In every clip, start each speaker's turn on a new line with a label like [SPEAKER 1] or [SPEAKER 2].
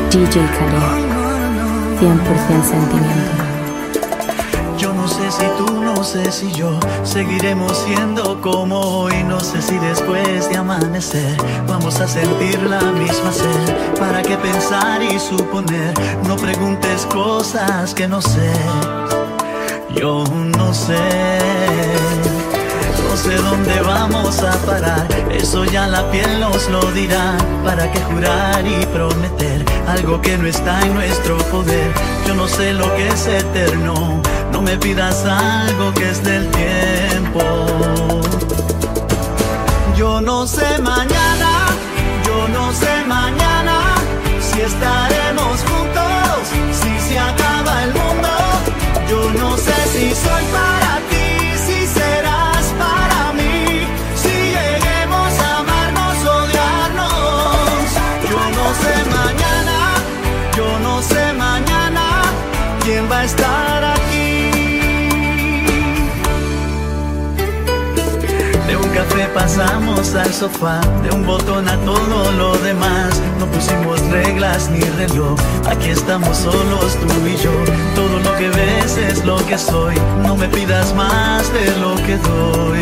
[SPEAKER 1] DJ Khaled, 100% sentimiento.
[SPEAKER 2] Yo no sé si tú, no sé si yo seguiremos siendo como hoy. No sé si después de amanecer vamos a sentir la misma sed. ¿Para qué pensar y suponer? No preguntes cosas que no sé. Yo no sé. No sé dónde vamos a parar, eso ya la piel nos lo dirá. ¿Para qué jurar y prometer algo que no está en nuestro poder? Yo no sé lo que es eterno, no me pidas algo que es del tiempo. Yo no sé mañana, yo no sé mañana si estaremos juntos, si se acaba el mundo. Yo no sé si soy para ti, si serás para mí, si lleguemos a amarnos, odiarnos. Yo no sé mañana, yo no sé mañana quién va a estar aquí. De un café pasamos al sofá, de un botón a todo lo demás. No pusimos reglas ni reloj, aquí estamos solos tú y yo. Todo lo que ves es lo que soy, no me pidas más de lo que doy.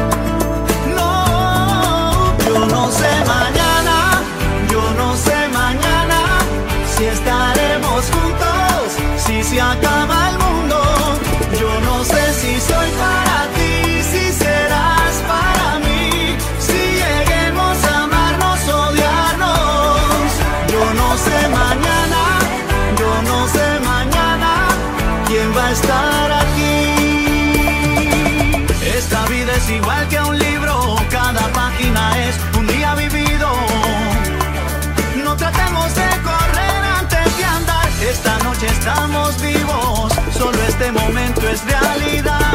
[SPEAKER 2] No, yo no sé mañana, yo no sé mañana si estaremos juntos, si se acaba el mundo. Yo no sé si soy para ti, si serás para mí, si lleguemos a amarnos, odiarnos. Yo no sé mañana, yo no sé mañana quién va a estar aquí. Esta vida es igual que un libro, cada página es un día vivido. No tratemos de correr antes de andar, esta noche estamos vivos, solo este momento es realidad.